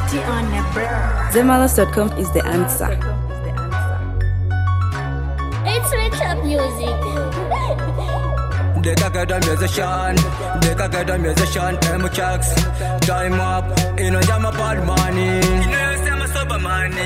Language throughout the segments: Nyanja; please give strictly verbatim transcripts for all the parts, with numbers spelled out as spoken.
Zemalas dot com is the answer. It's rich up music. They can get a musician, they can get a musician, M checks. Time up, you know I'm a bad money. You know I'm a sober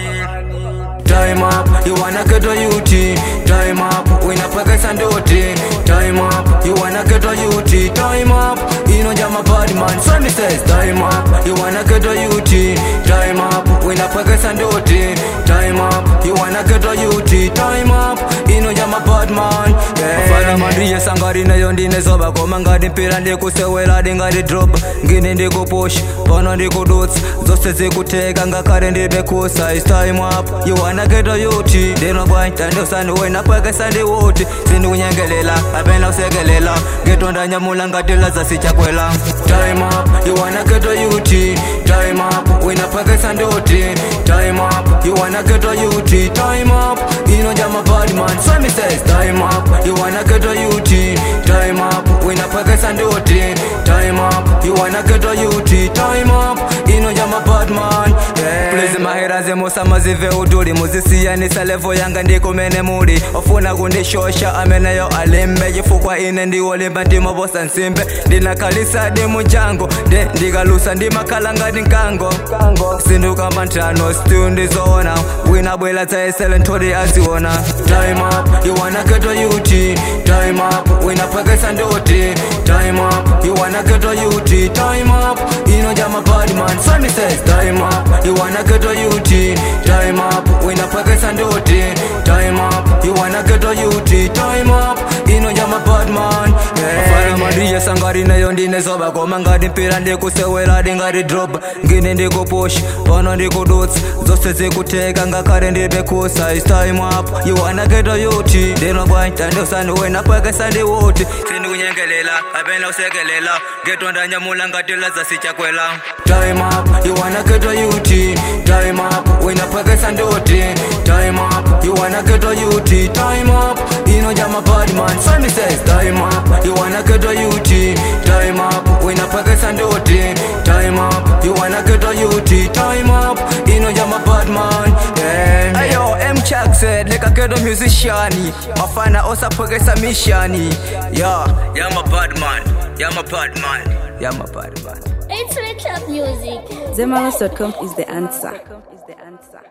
money. Time up, you wanna get a U T. Time up, we na pagas and duty. Time up, you wanna get a U T. Time up, you know I'm a bad man. Sonny says, time up, you wanna get a U T. Time up, we na pagas and duty. Time up, you wanna get a U T. Time up, you know I'm a bad man. Yeah. Maria sangari na yondi nezoba koma ngadi mpira ndikusewera ndingati drop ngini ndikupush pano ndikuduts zose zikuteka ngakare ndibekusa. It's time up, you wanna get a yuti. Ndino boy tandosani wena pwekesa ndiwuti sindikunyengelela apena usekelela ngetonda nyamula ngati laza sichakwela. Time up, you wanna get a yuti. Time up, wena pwekesa ndiwuti. Time up, you wanna get a yuti. Time up, you know I'm a bad man. So me says time up, you wanna get a yuti. Time up, we na pagas and duty. Time up, you wanna get a U T. Time up, you know I'm a bad man. Yeah. Please mahera ze mosa mazive uduli muzisia ni salevo yanga ndiko mene muri. Ofuna kundishosha amene yo alimbe jifukwa ine ndi olimba ndimo bosa nsimbe. Ndina kalisa di mujango de ndigalusa ndi makalanga di nkango. Sinduka mantano stundi zona. Wina bwela za excellent tori asiona. Time up, you wanna get a U T. Time up, we na pagas and duty. Time up, you wanna get a U T. Time up, you know I'm a bad man. Sonny says time up, you wanna get a U T. Time up, we na pagas and duty. Time up, you wanna get a U T. Time up, you know I'm a bad man. Yeah. Maria sangari na yondi nezoba koma ngadi mpira ndikusewera ndingati drop ngini ndikupush pano ndikuduts zose zikuteka ngakare ndibekusa. It's time up, you wanna get a U T. Ndino boy tandosani wena pwekesa ndiwuti sindikunyengelela apena usekelela ngetonda nyamula ngati laza sichakwela. Time up, you wanna get a U T. Time up, wena pwekesa ndiwuti. Time up, you wanna get a U T. Time up, you know I'm a bad man. Sonny says time up, you wanna get a U T. Time up, wena pwekesa ndiwuti. Time up, you wanna get a U T. Time up, you know I'm a bad man. Yeah. Ayo M Chuck said like a get a musician. Mafana osa pwekesa mishani. Yeah, I'm a bad man. I'm a bad man. I'm a bad man. It's rich up music. Zemalas dot com is the answer.